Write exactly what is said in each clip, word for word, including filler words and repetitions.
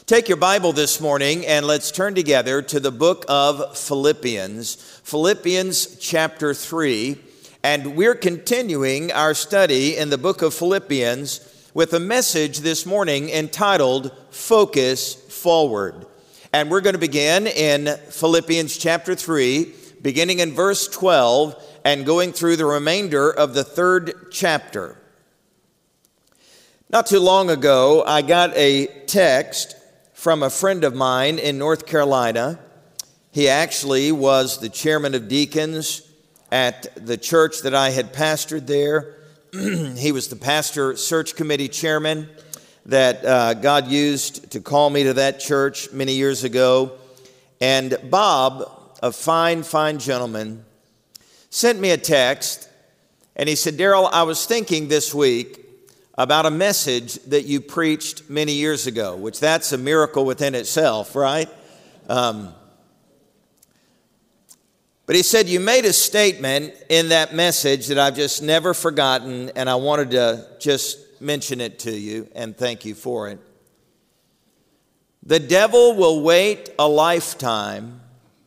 Take your Bible this morning and let's turn together to the book of Philippians, Philippians chapter three. And we're continuing our study in the book of Philippians with a message this morning entitled, Focus Forward. And we're going to begin in Philippians chapter three, beginning in verse twelve and going through the remainder of the third chapter. Not too long ago, I got a text from a friend of mine in North Carolina. He actually was the chairman of deacons at the church that I had pastored there. He was the pastor search committee chairman that uh, God used to call me to that church many years ago. And Bob, a fine, fine gentleman, sent me a text, and he said, Daryl, I was thinking this week about a message that you preached many years ago, which that's a miracle within itself, right? Um, but he said, you made a statement in that message that I've just never forgotten, and I wanted to just mention it to you, and thank you for it. The devil will wait a lifetime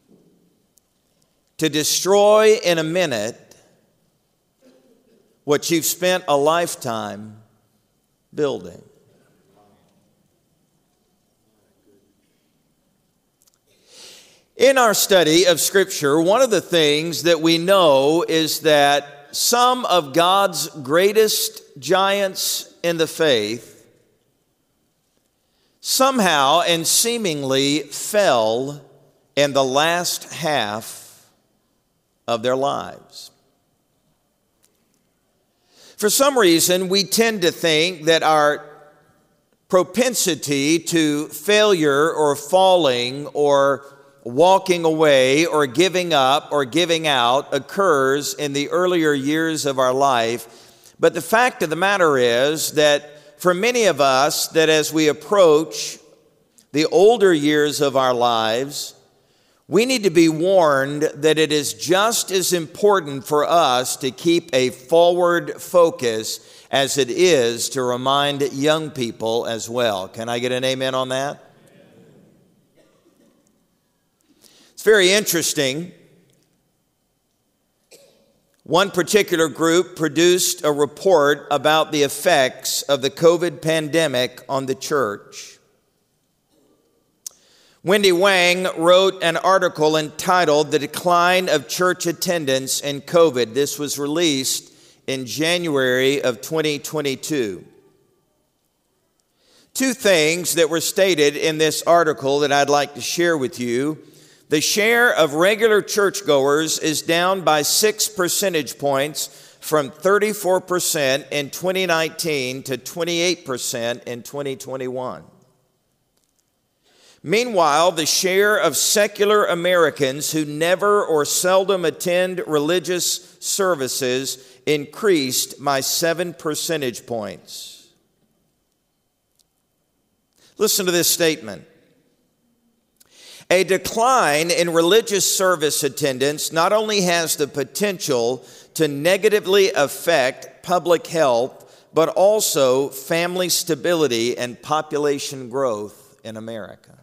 to destroy in a minute what you've spent a lifetime building. In our study of Scripture, one of the things that we know is that some of God's greatest giants in the faith somehow and seemingly fell in the last half of their lives. For some reason, we tend to think that our propensity to failure or falling or walking away or giving up or giving out occurs in the earlier years of our life. But the fact of the matter is that for many of us, that as we approach the older years of our lives, we need to be warned that it is just as important for us to keep a forward focus as it is to remind young people as well. Can I get an amen on that? It's very interesting. One particular group produced a report about the effects of the COVID pandemic on the church. Wendy Wang wrote an article entitled The Decline of Church Attendance in COVID. This was released in January of twenty twenty-two. Two things that were stated in this article that I'd like to share with you. The share of regular churchgoers is down by six percentage points from thirty-four percent in twenty nineteen to twenty-eight percent in twenty twenty-one. Meanwhile, the share of secular Americans who never or seldom attend religious services increased by seven percentage points. Listen to this statement. A decline in religious service attendance not only has the potential to negatively affect public health, but also family stability and population growth in America.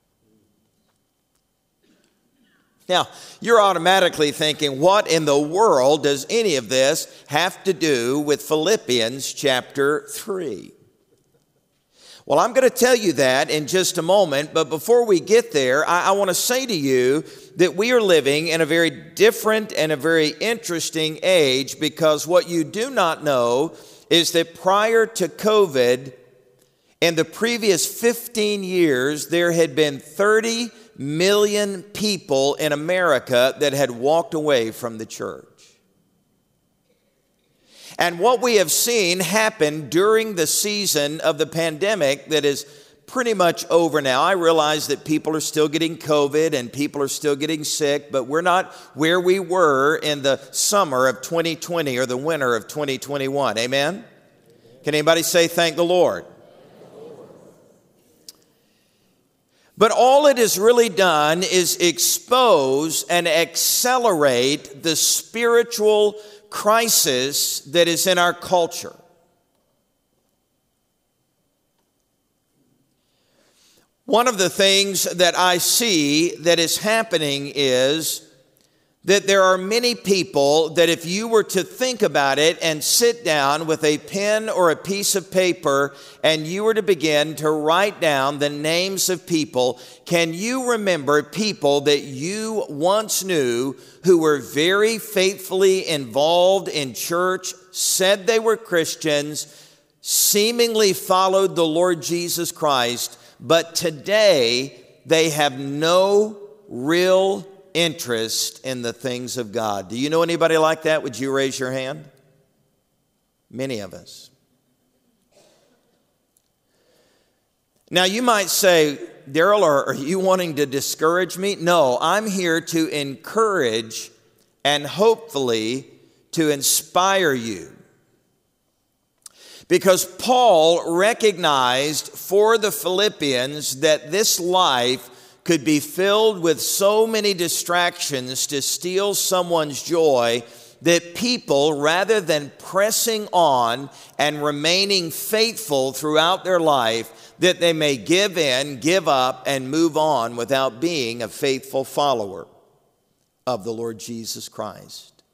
Now, you're automatically thinking, what in the world does any of this have to do with Philippians chapter three? Well, I'm going to tell you that in just a moment, but before we get there, I, I want to say to you that we are living in a very different and a very interesting age, because what you do not know is that prior to COVID, in the previous fifteen years, there had been thirty million people in America that had walked away from the church. And what we have seen happen during the season of the pandemic that is pretty much over now. I realize that people are still getting COVID and people are still getting sick, but we're not where we were in the summer of twenty twenty or the winter of twenty twenty-one. Amen? Can anybody say thank the Lord? But all it has really done is expose and accelerate the spiritual crisis that is in our culture. One of the things that I see that is happening is that there are many people that if you were to think about it and sit down with a pen or a piece of paper and you were to begin to write down the names of people, can you remember people that you once knew who were very faithfully involved in church, said they were Christians, seemingly followed the Lord Jesus Christ, but today they have no real interest in the things of God? Do you know anybody like that? Would you raise your hand? Many of us. Now you might say, Daryl, are, are you wanting to discourage me? No, I'm here to encourage and hopefully to inspire you. Because Paul recognized for the Philippians that this life could be filled with so many distractions to steal someone's joy that people, rather than pressing on and remaining faithful throughout their life, that they may give in, give up, and move on without being a faithful follower of the Lord Jesus Christ.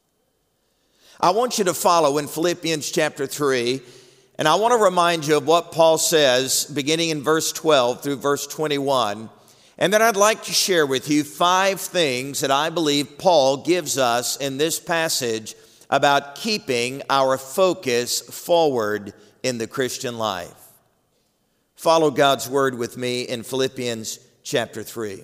I want you to follow in Philippians chapter three, and I want to remind you of what Paul says beginning in verse twelve through verse twenty-one. And then I'd like to share with you five things that I believe Paul gives us in this passage about keeping our focus forward in the Christian life. Follow God's word with me in Philippians chapter three.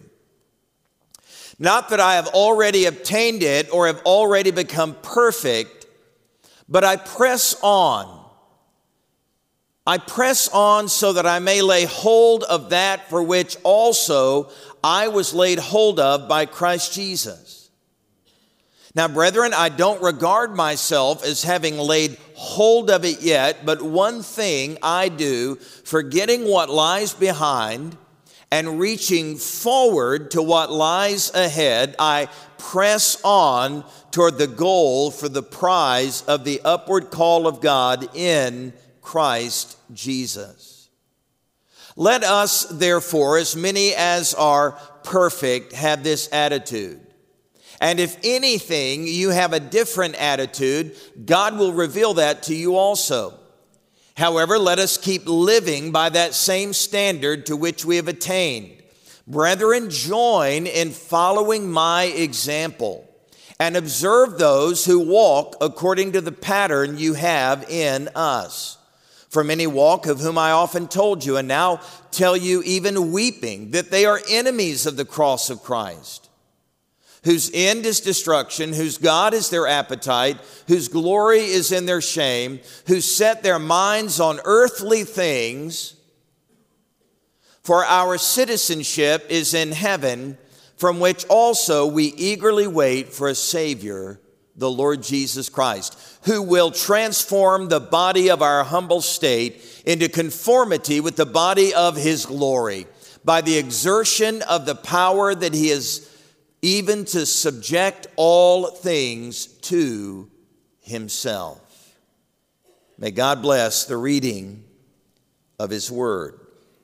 Not that I have already obtained it or have already become perfect, but I press on. I press on so that I may lay hold of that for which also I was laid hold of by Christ Jesus. Now, brethren, I don't regard myself as having laid hold of it yet, but one thing I do, forgetting what lies behind and reaching forward to what lies ahead, I press on toward the goal for the prize of the upward call of God in Christ Jesus. Let us, therefore, as many as are perfect, have this attitude. And if anything, you have a different attitude, God will reveal that to you also. However, let us keep living by that same standard to which we have attained. Brethren, join in following my example and observe those who walk according to the pattern you have in us. For many walk, of whom I often told you, and now tell you even weeping, that they are enemies of the cross of Christ, whose end is destruction, whose God is their appetite, whose glory is in their shame, who set their minds on earthly things. For our citizenship is in heaven, from which also we eagerly wait for a Savior, the Lord Jesus Christ, who will transform the body of our humble state into conformity with the body of his glory by the exertion of the power that he is even to subject all things to himself. May God bless the reading of his word.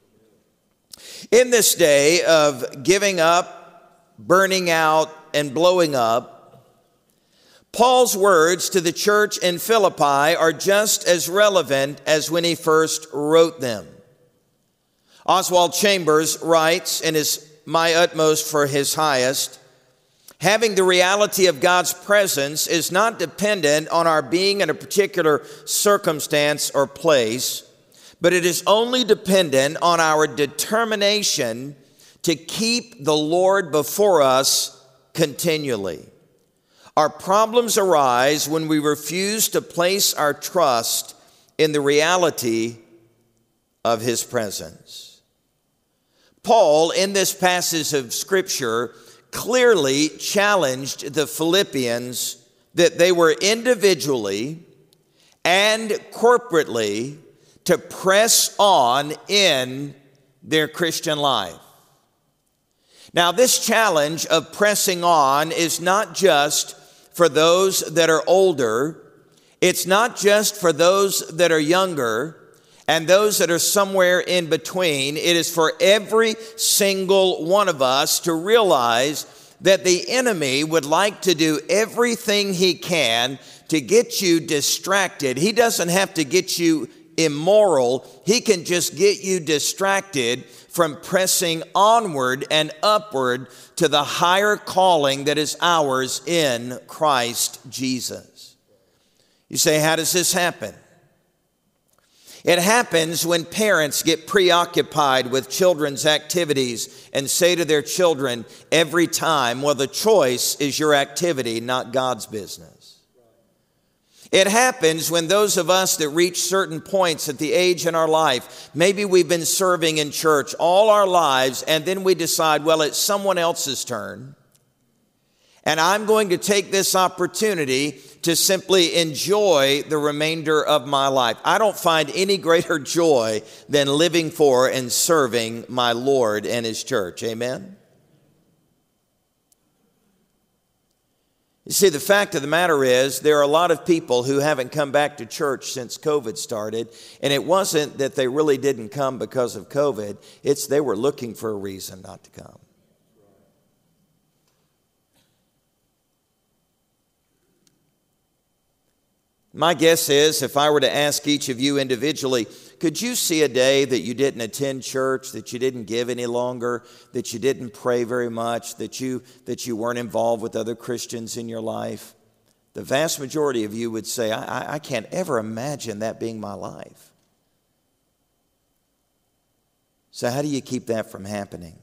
In this day of giving up, burning out, and blowing up, Paul's words to the church in Philippi are just as relevant as when he first wrote them. Oswald Chambers writes in his My Utmost for His Highest, having the reality of God's presence is not dependent on our being in a particular circumstance or place, but it is only dependent on our determination to keep the Lord before us continually. Our problems arise when we refuse to place our trust in the reality of his presence. Paul, in this passage of Scripture, clearly challenged the Philippians that they were individually and corporately to press on in their Christian life. Now, this challenge of pressing on is not just for those that are older. It's not just for those that are younger. and those that are somewhere in between. It is for every single one of us to realize that the enemy would like to do everything he can to get you distracted. He doesn't have to get you immoral. He can just get you distracted from pressing onward and upward to the higher calling that is ours in Christ Jesus. You say, how does this happen? It happens when parents get preoccupied with children's activities and say to their children every time, well, the choice is your activity, not God's business. It happens when those of us that reach certain points at the age in our life, maybe we've been serving in church all our lives, and then we decide, well, it's someone else's turn, and I'm going to take this opportunity to simply enjoy the remainder of my life. I don't find any greater joy than living for and serving my Lord and His church. Amen? You see, the fact of the matter is there are a lot of people who haven't come back to church since COVID started, and it wasn't that they really didn't come because of COVID. It's they were looking for a reason not to come. My guess is if I were to ask each of you individually, could you see a day that you didn't attend church, that you didn't give any longer, that you didn't pray very much, that you, that you weren't involved with other Christians in your life? The vast majority of you would say, I, I can't ever imagine that being my life. So how do you keep that from happening?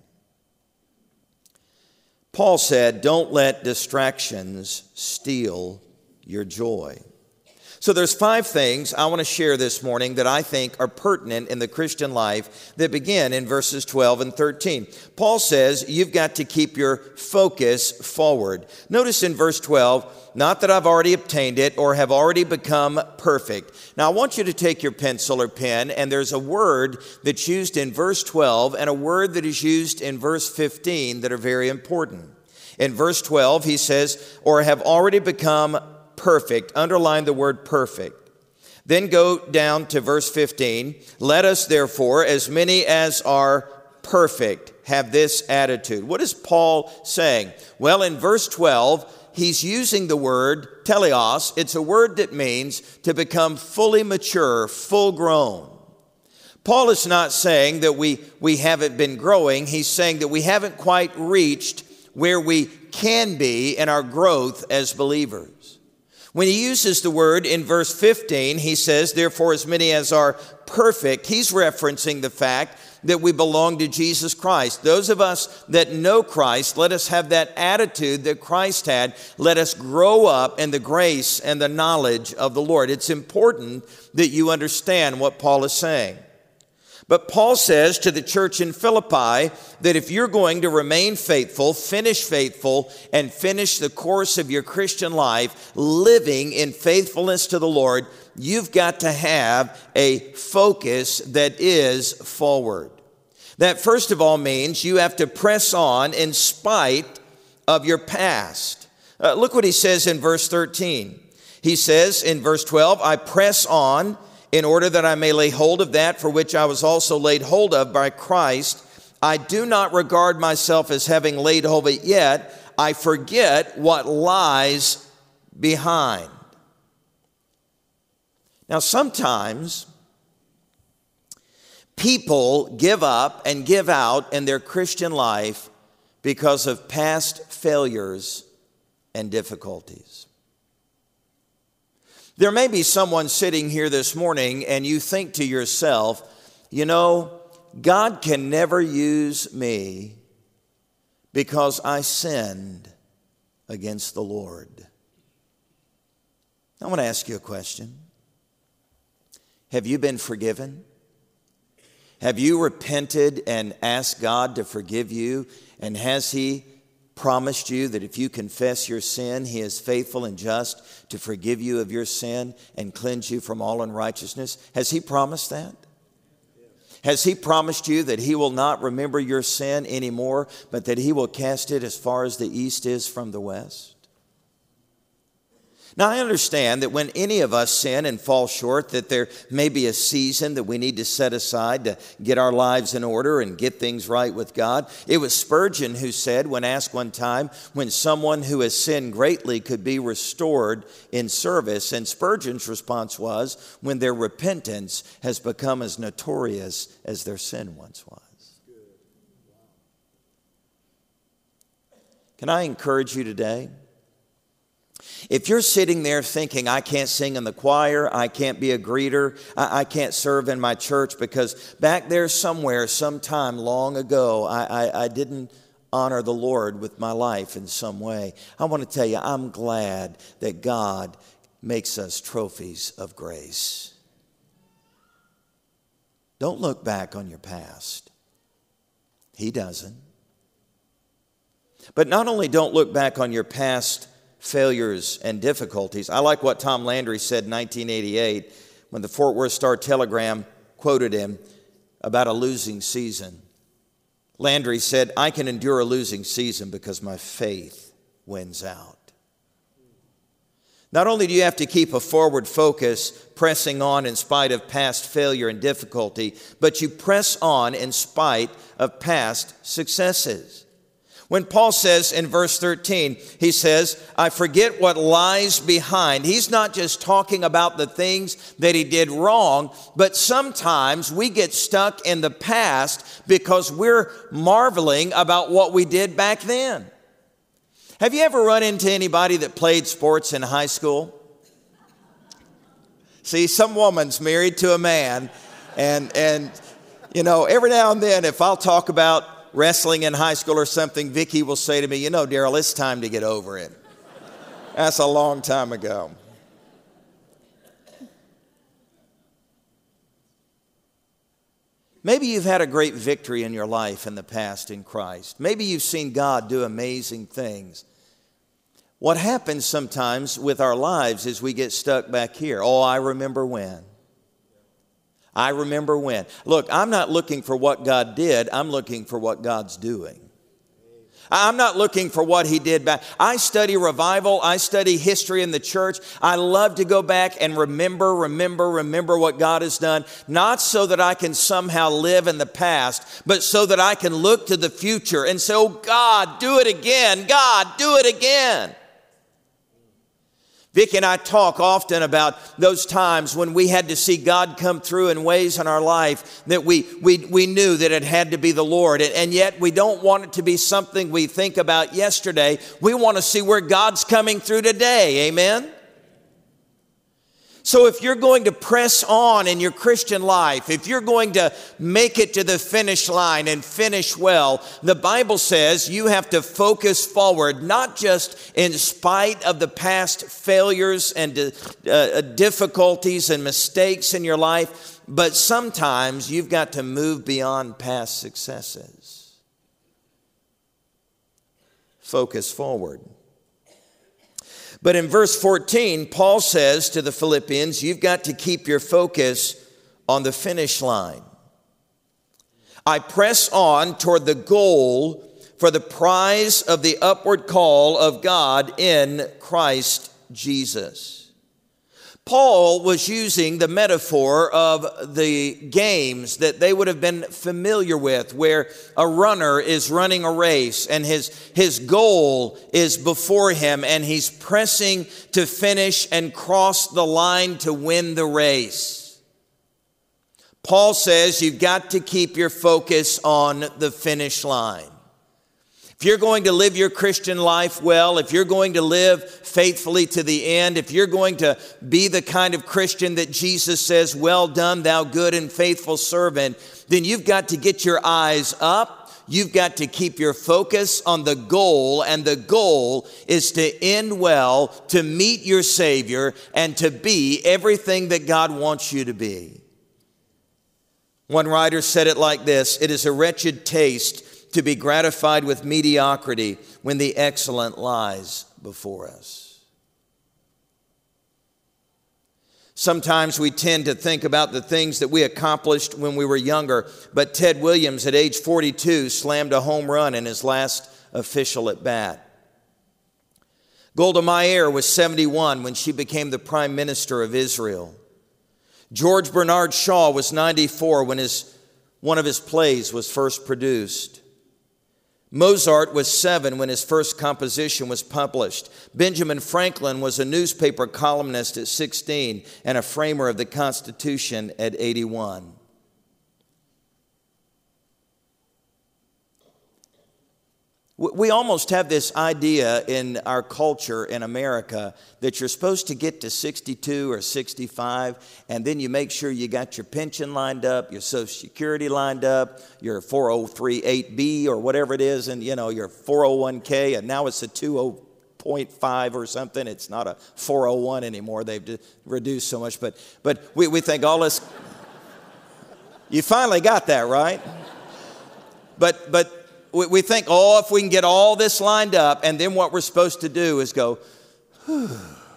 Paul said, don't let distractions steal your joy. So there's five things I want to share this morning that I think are pertinent in the Christian life that begin in verses twelve and thirteen. Paul says you've got to keep your focus forward. Notice in verse twelve, not that I've already obtained it or have already become perfect. Now I want you to take your pencil or pen, and there's a word that's used in verse twelve and a word that is used in verse fifteen that are very important. In verse twelve, he says, or have already become perfect. Underline the word perfect. Then go down to verse fifteen. Let us therefore, as many as are perfect, have this attitude. What is Paul saying? Well, in verse twelve, he's using the word teleos. It's a word that means to become fully mature, full grown. Paul is not saying that we, we haven't been growing. He's saying that we haven't quite reached where we can be in our growth as believers. When he uses the word in verse fifteen, he says, therefore, as many as are perfect, he's referencing the fact that we belong to Jesus Christ. Those of us that know Christ, let us have that attitude that Christ had. Let us grow up in the grace and the knowledge of the Lord. It's important that you understand what Paul is saying. But Paul says to the church in Philippi that if you're going to remain faithful, finish faithful, and finish the course of your Christian life living in faithfulness to the Lord, you've got to have a focus that is forward. That first of all means you have to press on in spite of your past. Uh, look what he says in verse thirteen. He says in verse twelve, I press on in order that I may lay hold of that for which I was also laid hold of by Christ. I do not regard myself as having laid hold of it yet. I forget what lies behind. Now, sometimes people give up and give out in their Christian life because of past failures and difficulties. There may be someone sitting here this morning and you think to yourself, you know, God can never use me because I sinned against the Lord. I want to ask you a question. Have you been forgiven? Have you repented and asked God to forgive you? And has He promised you that if you confess your sin, He is faithful and just to forgive you of your sin and cleanse you from all unrighteousness? Has He promised that? Has He promised you that He will not remember your sin anymore, but that He will cast it as far as the east is from the west? Now, I understand that when any of us sin and fall short, that there may be a season that we need to set aside to get our lives in order and get things right with God. It was Spurgeon who said, when asked one time, when someone who has sinned greatly could be restored in service, and Spurgeon's response was, when their repentance has become as notorious as their sin once was. Can I encourage you today? If you're sitting there thinking, I can't sing in the choir, I can't be a greeter, I, I can't serve in my church because back there somewhere, sometime long ago, I, I, I didn't honor the Lord with my life in some way. I want to tell you, I'm glad that God makes us trophies of grace. Don't look back on your past. He doesn't. But not only don't look back on your past failures and difficulties. I like what Tom Landry said in nineteen eighty-eight when the Fort Worth Star-Telegram quoted him about a losing season. Landry said, I can endure a losing season because my faith wins out. Not only do you have to keep a forward focus, pressing on in spite of past failure and difficulty, but you press on in spite of past successes. When Paul says in verse thirteen, he says, I forget what lies behind. He's not just talking about the things that he did wrong, but sometimes we get stuck in the past because we're marveling about what we did back then. Have you ever run into anybody that played sports in high school? See, some woman's married to a man, and, and you know, every now and then if I'll talk about wrestling in high school or something, Vicki will say to me, you know, Daryl, it's time to get over it. That's a long time ago. Maybe you've had a great victory in your life in the past in Christ. Maybe you've seen God do amazing things. What happens sometimes with our lives is we get stuck back here. Oh, I remember when. I remember when. Look, I'm not looking for what God did. I'm looking for what God's doing. I'm not looking for what he did back. I study revival. I study history in the church. I love to go back and remember, remember, remember what God has done. Not so that I can somehow live in the past, but so that I can look to the future and say, oh God, do it again. God, do it again. Vic and I talk often about those times when we had to see God come through in ways in our life that we, we, we knew that it had to be the Lord. And yet we don't want it to be something we think about yesterday. We want to see where God's coming through today. Amen? So if you're going to press on in your Christian life, if you're going to make it to the finish line and finish well, the Bible says you have to focus forward, not just in spite of the past failures and uh, difficulties and mistakes in your life, but sometimes you've got to move beyond past successes. Focus forward. But in verse fourteen, Paul says to the Philippians, you've got to keep your focus on the finish line. I press on toward the goal for the prize of the upward call of God in Christ Jesus. Paul was using the metaphor of the games that they would have been familiar with, where a runner is running a race and his, his goal is before him and he's pressing to finish and cross the line to win the race. Paul says you've got to keep your focus on the finish line. If you're going to live your Christian life well, if you're going to live faithfully to the end, if you're going to be the kind of Christian that Jesus says, well done, thou good and faithful servant, then you've got to get your eyes up. You've got to keep your focus on the goal, and the goal is to end well, to meet your Savior, and to be everything that God wants you to be. One writer said it like this: it is a wretched taste to be gratified with mediocrity when the excellent lies before us. Sometimes we tend to think about the things that we accomplished when we were younger, but Ted Williams at age forty-two slammed a home run in his last official at bat. Golda Meir was seventy-one when she became the Prime Minister of Israel. George Bernard Shaw was ninety-four when his, one of his plays was first produced. Mozart was seven when his first composition was published. Benjamin Franklin was a newspaper columnist at sixteen and a framer of the Constitution at eighty-one. We almost have this idea in our culture in America that you're supposed to get to sixty-two or sixty-five, and then you make sure you got your pension lined up, your Social Security lined up, your four oh three eight B or whatever it is, and you know, your four oh one K, and now it's a two oh point five or something. It's not a four oh one anymore. They've reduced so much, but but we, we think all this. You finally got that, right? But but. We think, oh, if we can get all this lined up, and then what we're supposed to do is go, whew.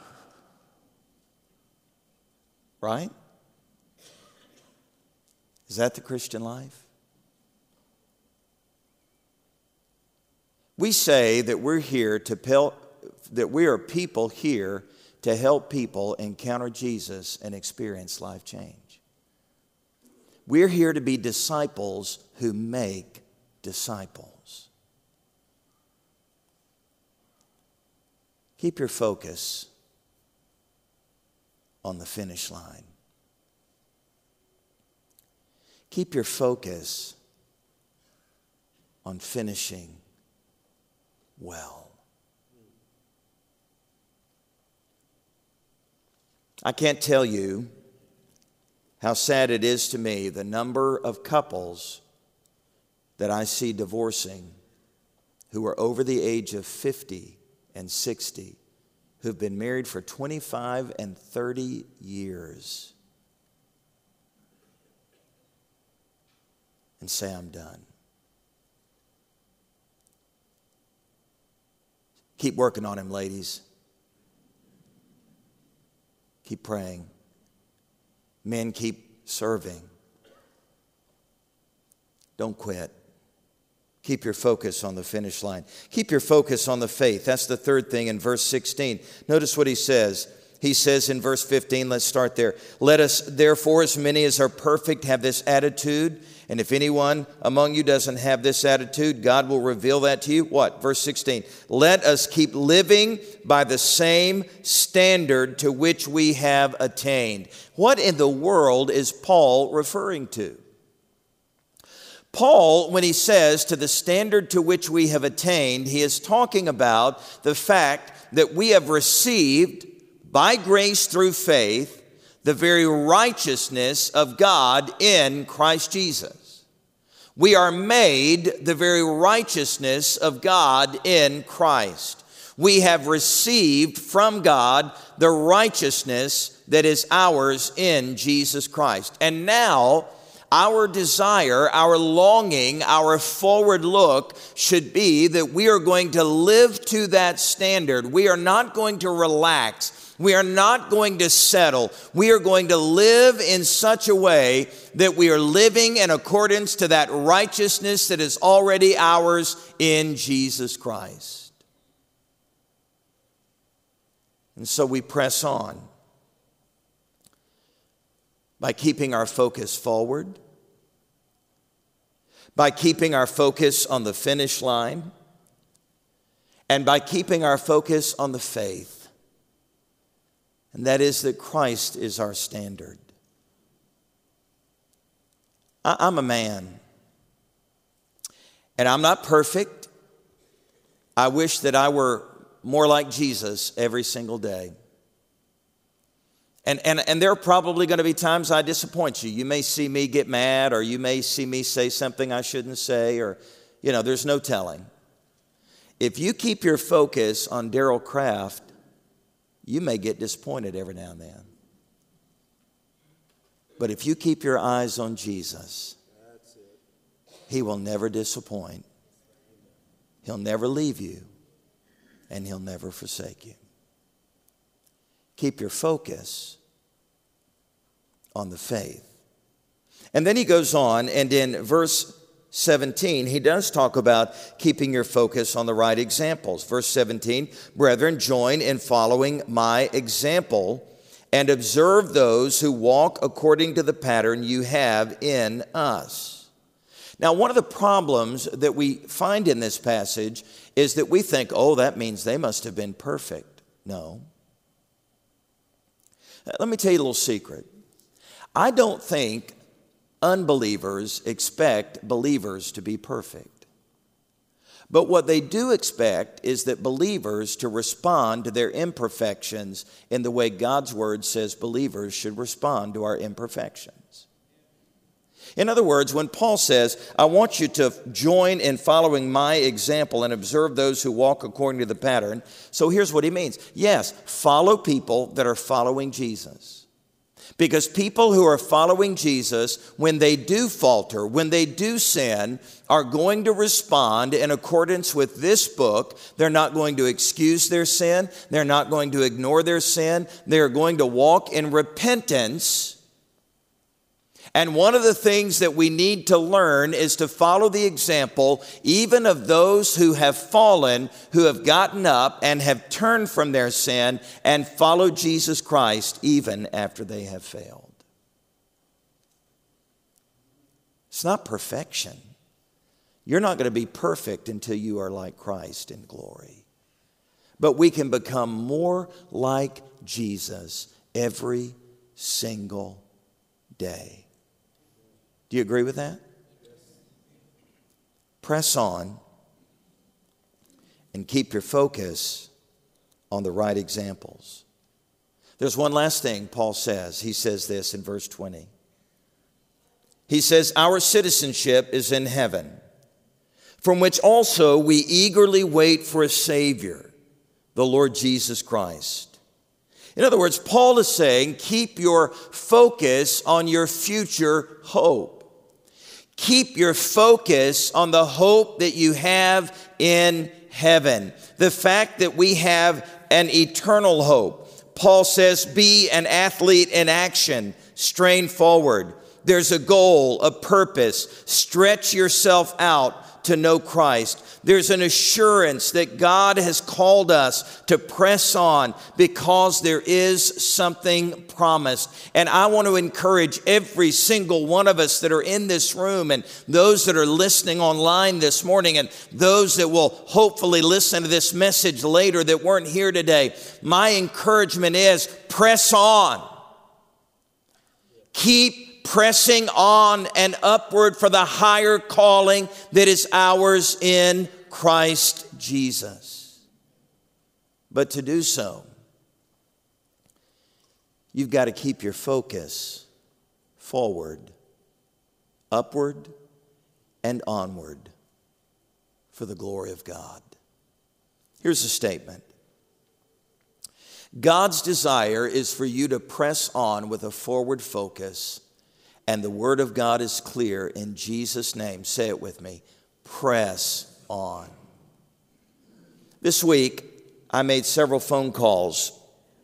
Right? Is that the Christian life? We say that we're here to pel- that we are people here to help people encounter Jesus and experience life change. We're here to be disciples who make disciples. Keep your focus on the finish line. Keep your focus on finishing well. I can't tell you how sad it is to me, the number of couples that I see divorcing who are over the age of fifty and sixty, who've been married for twenty-five and thirty years, and say, I'm done. Keep working on him, ladies. Keep praying. Men, keep serving. Don't quit. Keep your focus on the finish line. Keep your focus on the faith. That's the third thing in verse sixteen. Notice what he says. He says in verse fifteen, let's start there. Let us therefore, as many as are perfect, have this attitude. And if anyone among you doesn't have this attitude, God will reveal that to you. What? Verse sixteen. Let us keep living by the same standard to which we have attained. What in the world is Paul referring to? Paul, when he says to the standard to which we have attained, he is talking about the fact that we have received by grace through faith the very righteousness of God in Christ Jesus. We are made the very righteousness of God in Christ. We have received from God the righteousness that is ours in Jesus Christ. And now, our desire, our longing, our forward look should be that we are going to live to that standard. We are not going to relax. We are not going to settle. We are going to live in such a way that we are living in accordance to that righteousness that is already ours in Jesus Christ. And so we press on by keeping our focus forward, by keeping our focus on the finish line, and by keeping our focus on the faith. And that is that Christ is our standard. I'm a man, and I'm not perfect. I wish that I were more like Jesus every single day. And, and, and there are probably going to be times I disappoint you. You may see me get mad, or you may see me say something I shouldn't say, or, you know, there's no telling. If you keep your focus on Daryl Kraft, you may get disappointed every now and then. But if you keep your eyes on Jesus, He will never disappoint. He'll never leave you, and He'll never forsake you. Keep your focus on the faith. And then he goes on, and in verse seventeen, he does talk about keeping your focus on the right examples. Verse seventeen, brethren, join in following my example and observe those who walk according to the pattern you have in us. Now, one of the problems that we find in this passage is that we think, oh, that means they must have been perfect. No. Let me tell you a little secret. I don't think unbelievers expect believers to be perfect. But what they do expect is that believers to respond to their imperfections in the way God's word says believers should respond to our imperfections. In other words, when Paul says, I want you to join in following my example and observe those who walk according to the pattern. So here's what he means. Yes, follow people that are following Jesus. Because people who are following Jesus, when they do falter, when they do sin, are going to respond in accordance with this book. They're not going to excuse their sin. They're not going to ignore their sin. They're going to walk in repentance. And one of the things that we need to learn is to follow the example even of those who have fallen, who have gotten up and have turned from their sin and followed Jesus Christ even after they have failed. It's not perfection. You're not going to be perfect until you are like Christ in glory. But we can become more like Jesus every single day. Do you agree with that? Press on and keep your focus on the right examples. There's one last thing Paul says. He says this in verse twenty. He says, our citizenship is in heaven, from which also we eagerly wait for a Savior, the Lord Jesus Christ. In other words, Paul is saying, keep your focus on your future hope. Keep your focus on the hope that you have in heaven. The fact that we have an eternal hope. Paul says, be an athlete in action, strain forward. There's a goal, a purpose. Stretch yourself out to know Christ. There's an assurance that God has called us to press on because there is something promised. And I want to encourage every single one of us that are in this room and those that are listening online this morning and those that will hopefully listen to this message later that weren't here today. My encouragement is press on. Keep pressing on and upward for the higher calling that is ours in Christ Jesus. But to do so, you've got to keep your focus forward, upward, and onward for the glory of God. Here's a statement. God's desire is for you to press on with a forward focus. And the word of God is clear in Jesus' name. Say it with me. Press on. This week, I made several phone calls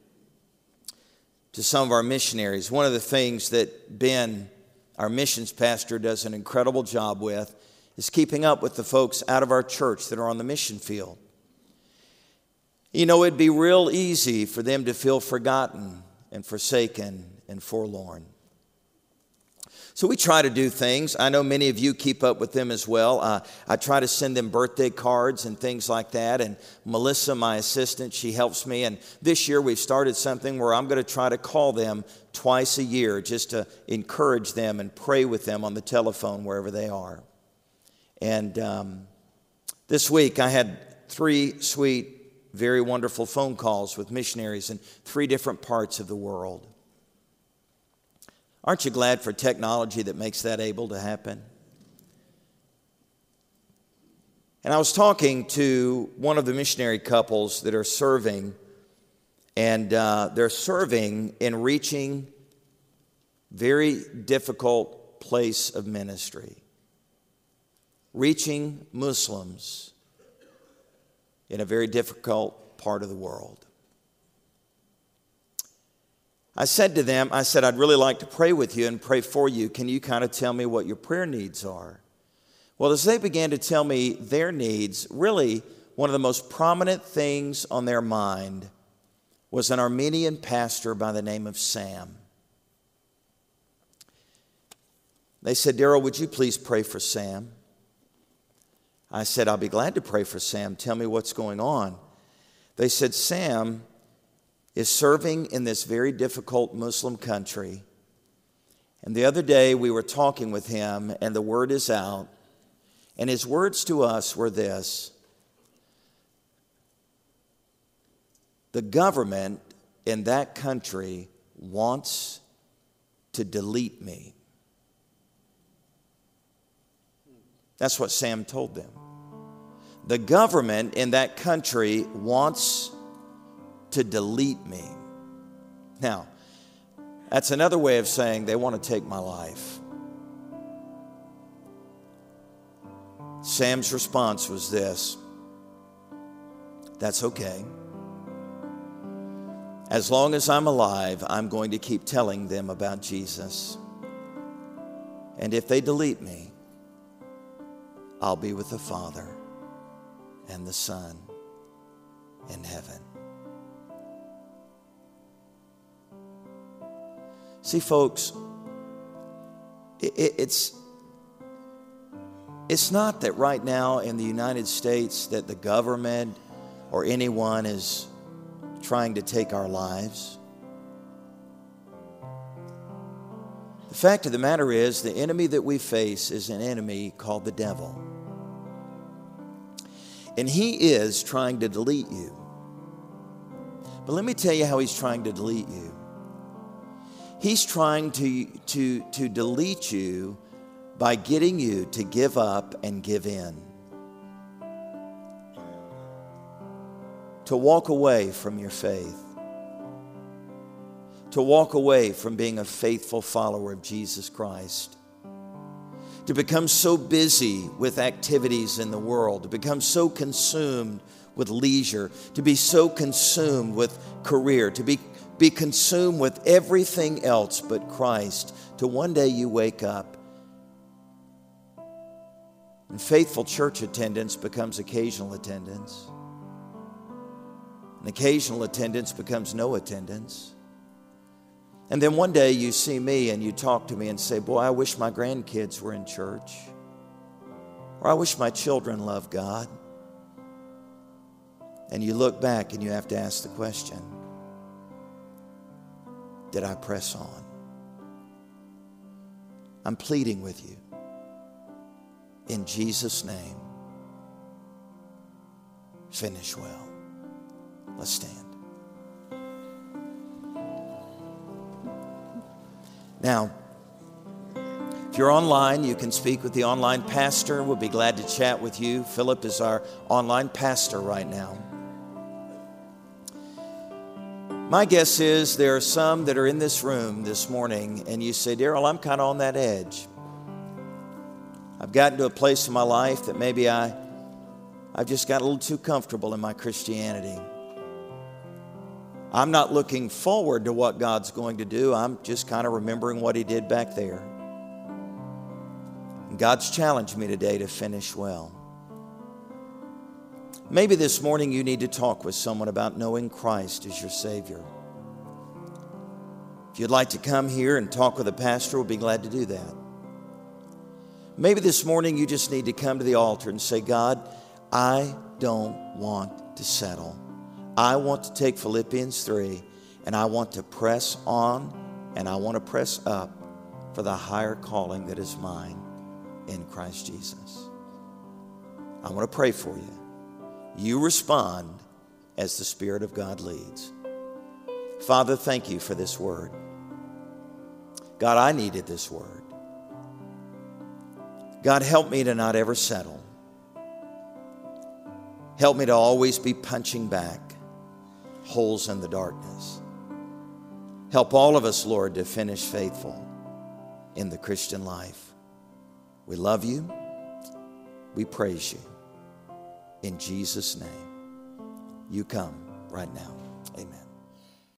to some of our missionaries. One of the things that Ben, our missions pastor, does an incredible job with is keeping up with the folks out of our church that are on the mission field. You know, it'd be real easy for them to feel forgotten and forsaken and forlorn. So we try to do things. I know many of you keep up with them as well. Uh, I try to send them birthday cards and things like that. And Melissa, my assistant, she helps me. And this year we've started something where I'm going to try to call them twice a year just to encourage them and pray with them on the telephone wherever they are. And um, this week I had three sweet, very wonderful phone calls with missionaries in three different parts of the world. Aren't you glad for technology that makes that able to happen? And I was talking to one of the missionary couples that are serving, and uh, they're serving in reaching very difficult place of ministry, reaching Muslims in a very difficult part of the world. I said to them, I said, I'd really like to pray with you and pray for you. Can you kind of tell me what your prayer needs are? Well, as they began to tell me their needs, really one of the most prominent things on their mind was an Armenian pastor by the name of Sam. They said, Daryl, would you please pray for Sam? I said, I'll be glad to pray for Sam. Tell me what's going on. They said, Sam is serving in this very difficult Muslim country. And the other day we were talking with him, and the word is out. And his words to us were this: the government in that country wants to delete me. That's what Sam told them. The government in that country wants to delete me. Now, that's another way of saying they want to take my life. Sam's response was this: that's okay. As long as I'm alive, I'm going to keep telling them about Jesus. And if they delete me, I'll be with the Father and the Son in heaven. See, folks, it, it, it's, it's not that right now in the United States that the government or anyone is trying to take our lives. The fact of the matter is, the enemy that we face is an enemy called the devil. And he is trying to delete you. But let me tell you how he's trying to delete you. He's trying to, to, to delete you by getting you to give up and give in. To walk away from your faith. To walk away from being a faithful follower of Jesus Christ. To become so busy with activities in the world. To become so consumed with leisure. To be so consumed with career. To be, be consumed with everything else but Christ. To one day you wake up and faithful church attendance becomes occasional attendance. And occasional attendance becomes no attendance. And then one day you see me and you talk to me and say, boy, I wish my grandkids were in church. Or I wish my children loved God. And you look back and you have to ask the question, did I press on? I'm pleading with you. In Jesus' name, finish well. Let's stand. Now, if you're online, you can speak with the online pastor. We'll be glad to chat with you. Philip is our online pastor right now. My guess is there are some that are in this room this morning, and you say, Daryl, I'm kind of on that edge. I've gotten to a place in my life that maybe I, I've just got a little too comfortable in my Christianity. I'm not looking forward to what God's going to do. I'm just kind of remembering what He did back there. And God's challenged me today to finish well. Maybe this morning you need to talk with someone about knowing Christ as your Savior. If you'd like to come here and talk with a pastor, we'll be glad to do that. Maybe this morning you just need to come to the altar and say, God, I don't want to settle. I want to take Philippians three and I want to press on and I want to press up for the higher calling that is mine in Christ Jesus. I want to pray for you. You respond as the Spirit of God leads. Father, thank you for this word. God, I needed this word. God, help me to not ever settle. Help me to always be punching back holes in the darkness. Help all of us, Lord, to finish faithful in the Christian life. We love you. We praise you. In Jesus' name, you come right now. Amen.